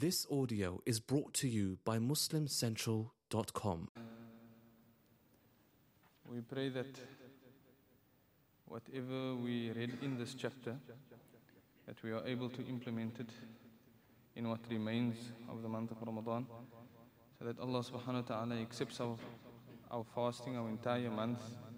This audio is brought to you by MuslimCentral.com. We pray that whatever we read in this chapter, that we are able to implement it in what remains of the month of Ramadan, so that Allah subhanahu wa ta'ala accepts our fasting, our entire month.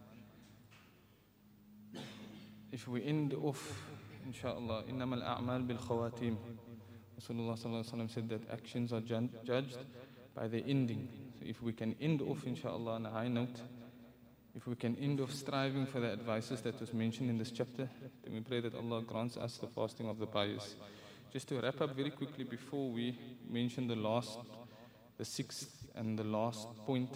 If we end off, inshallah, إِنَّمَا الْأَعْمَالِ بِالْخَوَاتِيمِ. Rasulullah sallallahu alaihi wasallam said that actions are judged by their ending. So if we can end off, inshallah, on a high note, if we can end off striving for the advices that was mentioned in this chapter, then we pray that Allah grants us the fasting of the pious. Just to wrap up very quickly before we mention the sixth and the last point,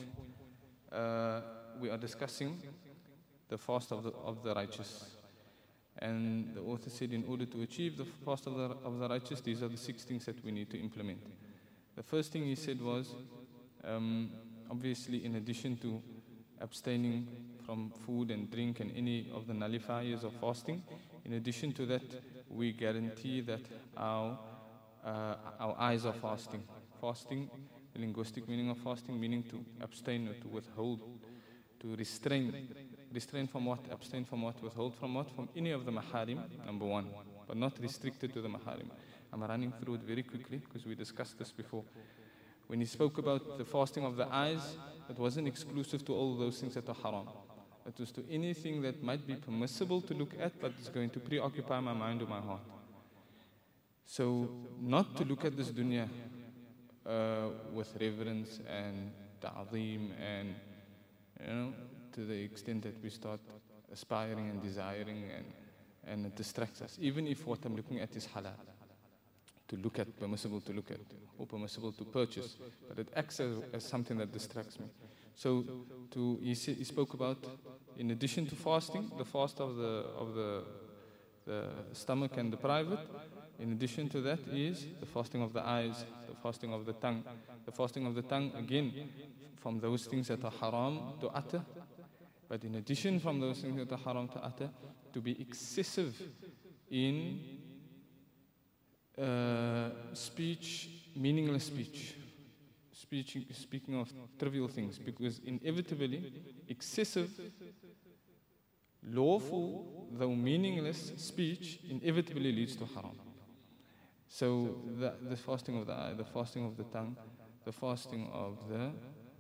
we are discussing the fast of the righteous. And the author said, in order to achieve the fast of the righteous, these are the 6 things that we need to implement. The first thing he said was, obviously, in addition to abstaining from food and drink and any of the nullifiers of fasting, in addition to that, we guarantee that our eyes are fasting. Fasting, the linguistic meaning of fasting, meaning to abstain or to withhold, to restrain. Restrain from what? Abstain from what? Withhold from what? From any of the maharim, number one, but not restricted to the maharim. I'm running through it very quickly because we discussed this before. When he spoke about the fasting of the eyes, it wasn't exclusive to all those things that are haram. It was to anything that might be permissible to look at, but it's going to preoccupy my mind or my heart. So, not to look at this dunya with reverence and ta'zeem and, to the extent that we start aspiring and desiring and it distracts us. Even if what I'm looking at is halal, to look at, permissible to look at, or permissible to purchase, but it acts as something that distracts me. So he spoke about, in addition to fasting, the fast of the stomach and the private. In addition to that is the fasting of the eyes, the fasting of the tongue. The fasting of the tongue, again, from those things that are haram to utter. But in addition from those things that are haram to utter, to be excessive in speech, meaningless speech. Speaking of trivial things, because inevitably, excessive, lawful, though meaningless speech inevitably leads to haram. So the fasting of the eye, the fasting of the tongue, the fasting of the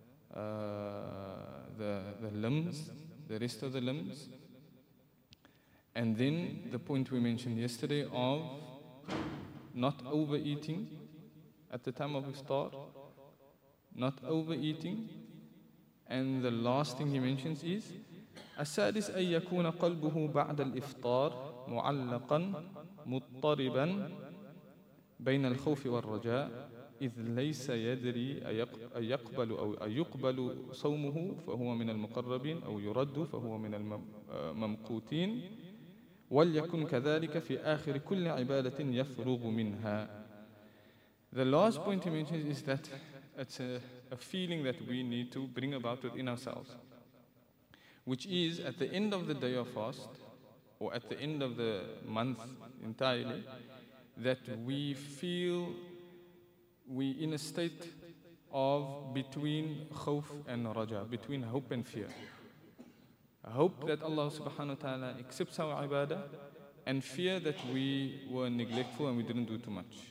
limbs, the rest of the limbs, and then the point we mentioned yesterday of not overeating at the time of iftar, not overeating, and the last thing he mentions is السادس أن يكون قلبه بعد الإفطار معلقا مضطربا بين الخوف والرجاء إذ ليس يدري أيقبل أو أيقبل صومه فهو من المقربين أو يرد فهو من الممقوتين وليكن كذلك في آخر كل عبادة يفرغ منها. The last point he mentions is that it's a feeling that we need to bring about within ourselves, which is at the end of the day of fast or at the end of the month entirely, that we feel we in a state of between khawf and raja, between hope and fear. Hope that Allah subhanahu wa ta'ala accepts our ibadah, and fear that we were neglectful and we didn't do too much.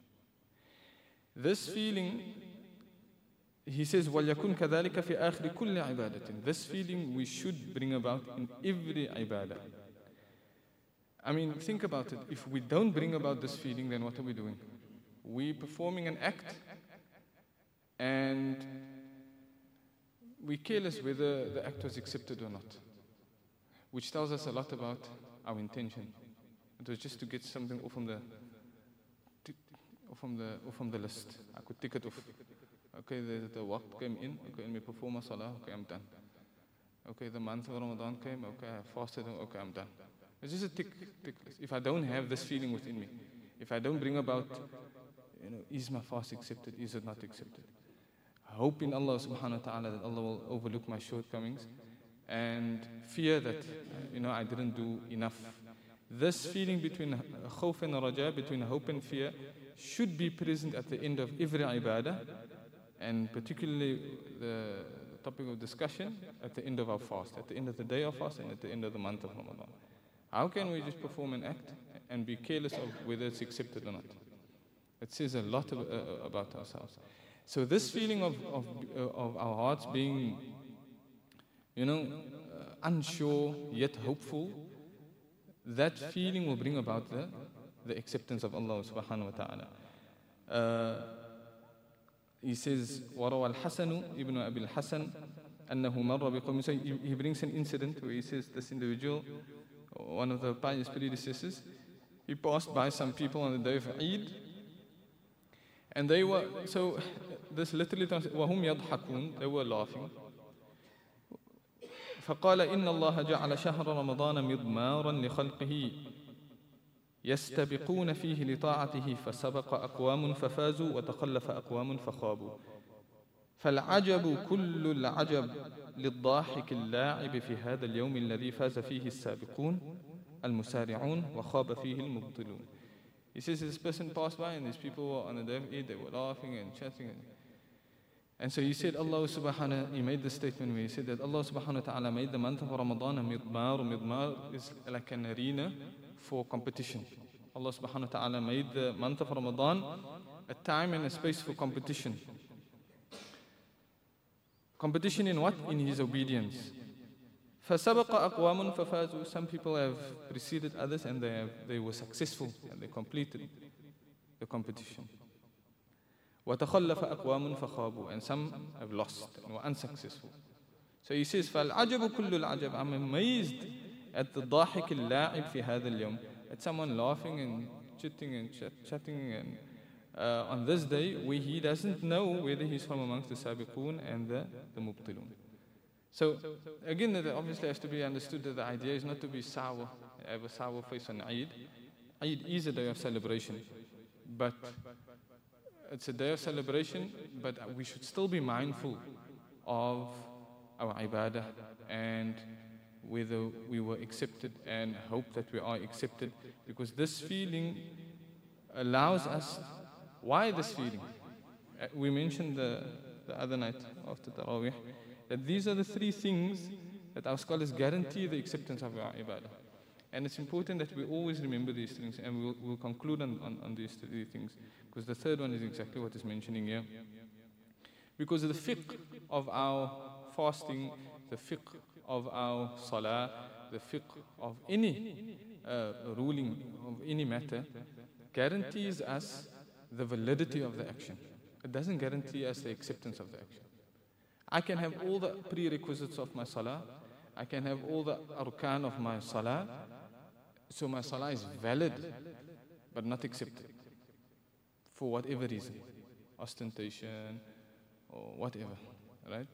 This feeling, he says, وَلْيَكُنْ كَذَلِكَ فِي آخِرِ كُلِّ عِبَادَةٍ. This feeling we should bring about in every ibadah. I mean, think about it. If we don't bring about this feeling, then what are we doing? We're performing an act and we're careless whether the act was accepted or not, which tells us a lot about our intention. It was just to get something off from the list. I could tick it off. Okay, the waqt came in. Okay, let me perform a salah. Okay, I'm done. Okay, the month of Ramadan came. Okay, I fasted. Okay, I'm done. It's just a tick list. If I don't have this feeling within me, if I don't bring about, is my fast accepted? Is it not accepted? Hope in Allah subhanahu wa ta'ala that Allah will overlook my shortcomings, and fear that, I didn't do enough. This feeling between khawf and raja, between hope and fear, should be present at the end of every ibadah, and particularly the topic of discussion at the end of our fast, at the end of the day of fast and at the end of the month of Ramadan. How can we just perform an act and be careless of whether it's accepted or not? It says a lot about ourselves. So this feeling of our hearts being, unsure yet hopeful, that feeling will bring about the acceptance of Allah subhanahu wa ta'ala. He says, وَرَوَى الْحَسَنُ ibn Abi al-Hasan أَنَّهُ مَرَّ بِقَوْمٍ. So he brings an incident where he says this individual, one of the pious predecessors, he passed by some people on the day of Eid, and they were, so this literally translates, وَهُمْ يَضْحَكُونَ, they were laughing. فقال إن الله جعل شهر رمضان مضمارا لخلقه يستبقون فيه لطاعته فسبق أقوام ففازوا وتخلف أقوام فخابوا فالعجب كل العجب للضاحك اللاعب في هذا اليوم الذي فاز فيه السابقون المسارعون وخاب فيه المبطلون. He says this person passed by and these people were on the day of Eid, they were laughing and chatting. And so he said, he made the statement where he said that Allah subhanahu wa ta'ala made the month of Ramadan a midmar. Midmar is like an arena for competition. Allah subhanahu wa ta'ala made the month of Ramadan a time and a space for competition. Competition in what? In His obedience. فَسَبَقَ أَقْوَامٌ فَفَازُوا. Some people have preceded others and they were successful and they completed the competition. وَتَخَلَّفَ أَقْوَامٌ فَخَابُوا. And some have lost and were unsuccessful. So he says, فَالْعَجَبُ كُلُّ الْعَجَبِ. I'm amazed at the ضَاحِكِ اللَّاعِبِ فِي هَذَا الْيَوْمِ. At someone laughing and chitting and chatting and on this day where he doesn't know whether he's from amongst the Sabiqun and the Mubtilun. So again, that obviously has to be understood that the idea is not to be sour, have a sour face on Eid. Eid is a day of celebration, but it's a day of celebration, but we should still be mindful of our ibadah and whether we were accepted and hope that we are accepted, because this feeling allows us. Why this feeling? We mentioned the other night after Taraweeh that these are the three things that our scholars guarantee the acceptance of our ibadah. And it's important that we always remember these things, and we'll conclude on these three things, because the third one is exactly what is mentioning here. Because the fiqh of our fasting, the fiqh of our salah, the fiqh of any ruling of any matter guarantees us the validity of the action. It doesn't guarantee us the acceptance of the action. I can have all the prerequisites of my salah, I can have all the arkan of my salah, so my salah is valid but not accepted for whatever reason, ostentation or whatever, right?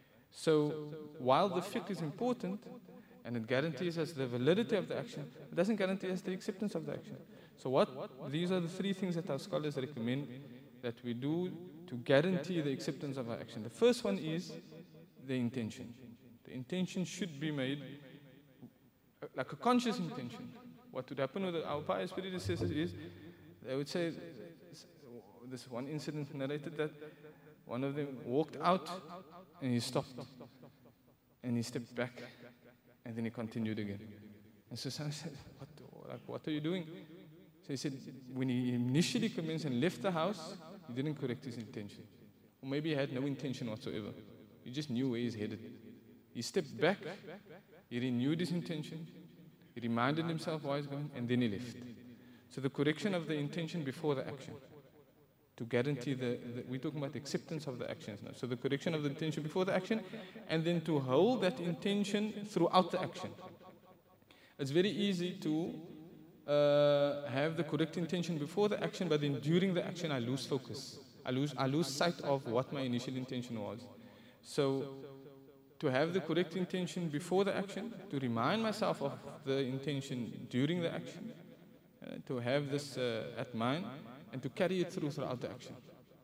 So while the fiqh is important and it guarantees us the validity of the action, it doesn't guarantee us the acceptance of the action. So these are the three things that our scholars recommend that we do to guarantee the acceptance of our action. The first one is the intention. The intention should be made like a conscious intention. What would happen with our pious predecessors is, they would say, this one incident narrated that one of them walked out and he stopped and he stepped back and then he continued again. And so someone said, what are you doing? So he said, when he initially commenced and left the house, he didn't correct his intention. Or maybe he had no intention whatsoever. He just knew where he's headed. He stepped back, he renewed his intention, he reminded himself why he's going, and then he left. So the correction of the intention before the action, to guarantee we're talking about the acceptance of the actions now. So the correction of the intention before the action, and then to hold that intention throughout the action. It's very easy to have the correct intention before the action, but then during the action I lose focus. I lose sight of what my initial intention was. So to have the correct intention before the action, to remind myself of the intention during the action, to have this at mind, and to carry it throughout the action.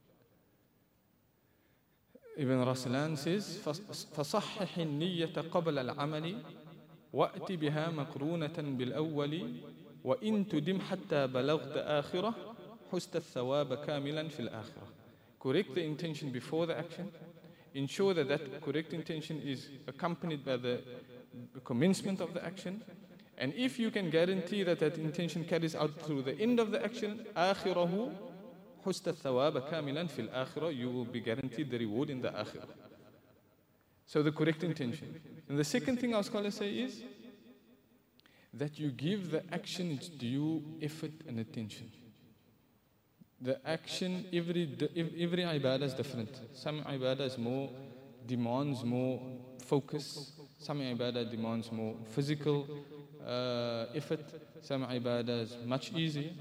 Ibn Raslan says, فَصَحِّحِ النِّيَّةَ قَبْلَ الْعَمَلِ وَأْتِ بِهَا مَقْرُونَةً بِالْأَوَّلِ وَإِن تُدِمْ حَتَّى بَلَغْتَ آخِرَةً حُسْنَ الثَّوَابَ كَامِلًا فِي الْآخِرَةِ. Correct the intention before the action. Ensure that that correct intention is accompanied by the commencement of the action. And if you can guarantee that that intention carries out through the end of the action, آخِرَهُ حُسْنَ الثَّوَابَ كَامِلًا فِي الْآخِرَةِ, you will be guaranteed the reward in the akhirah. So the correct intention. And the second thing our scholars say is that you give the action its due effort and attention. The action, every ibadah is different. Some ibadah is demands more focus. Some ibadah demands more physical effort. Some ibadah is much easier.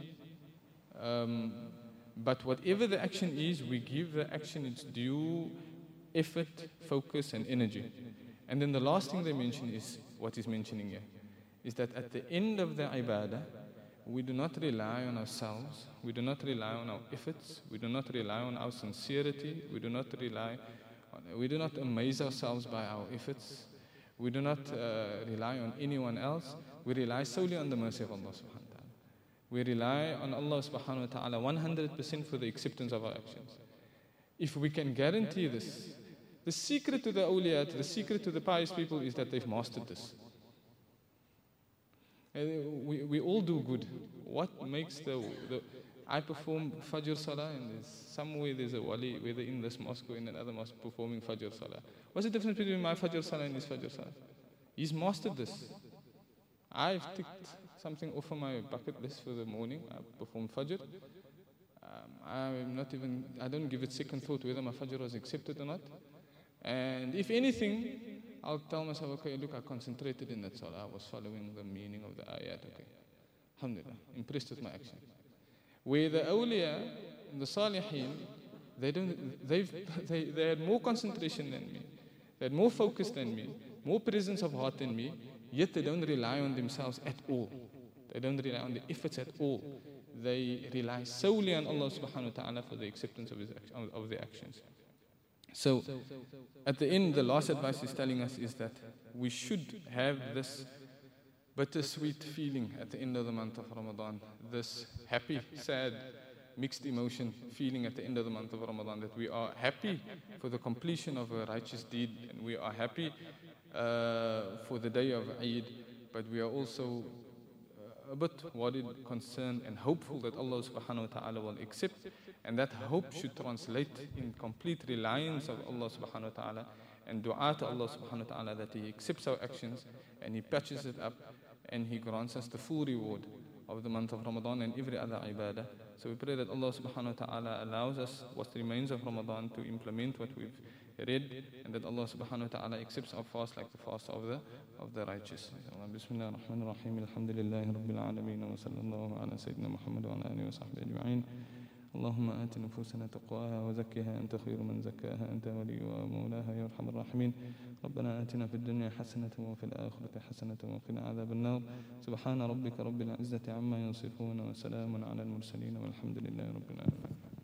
But whatever the action is, we give the action its due effort, focus and energy. And then the last thing they mention is what is mentioning here, is that at the end of the ibadah, we do not rely on ourselves, we do not rely on our efforts, we do not rely on our sincerity, we do not amaze ourselves by our efforts, we do not rely on anyone else, we rely solely on the mercy of Allah subhanahu wa ta'ala. We rely on Allah subhanahu wa ta'ala 100% for the acceptance of our actions. If we can guarantee this, the secret to the awliya, the secret to the pious people is that they've mastered this. We all do good. What makes I perform Fajr Salah, and there's a wali, whether in this mosque or in another mosque, performing Fajr Salah. What's the difference between my Fajr Salah and his Fajr Salah? He's mastered this. I've ticked something off on my bucket list for the morning. I performed Fajr. I don't give it second thought whether my Fajr was accepted or not. And if anything, I'll tell myself, okay, look, I concentrated in that salah. I was following the meaning of the ayat. Okay, alhamdulillah, impressed with my action. Where the awliya, the salihin, they had more concentration than me. They had more focus than me, more presence of heart than me, yet they don't rely on themselves at all. They don't rely on the efforts at all. They rely solely on Allah subhanahu wa ta'ala for the acceptance of their actions. So, at the end, the last advice is telling us is that we should have this bittersweet feeling at the end of the month of Ramadan, this happy, sad, mixed emotion feeling at the end of the month of Ramadan, that we are happy for the completion of a righteous deed, and we are happy for the day of Eid, but we are also a bit worried, concerned and hopeful that Allah subhanahu wa ta'ala will accept, and that hope should translate in complete reliance of Allah subhanahu wa ta'ala and dua to Allah subhanahu wa ta'ala that He accepts our actions and He patches it up and He grants us the full reward of the month of Ramadan and every other ibadah. So we pray that Allah subhanahu wa ta'ala allows us what remains of Ramadan to implement what we've read, and that Allah subhanahu wa ta'ala accepts our fast like the fast of the righteous. Bismillah ar-Rahman ar-Rahim. Alhamdulillahi Rabbil Alameen. Wa sallallahu ala Sayyidina Muhammad wa ala alihi wa sahbihi ajma'in. اللهم آت نفوسنا تقواها وزكها أنت خير من زكاها أنت وليها ومولاها يا أرحم الراحمين. ربنا آتنا في الدنيا حسنة وفي الآخرة حسنة وقنا عذاب النار. سبحان ربك رب العزة عما يصفون وسلام على المرسلين والحمد لله رب العالمين.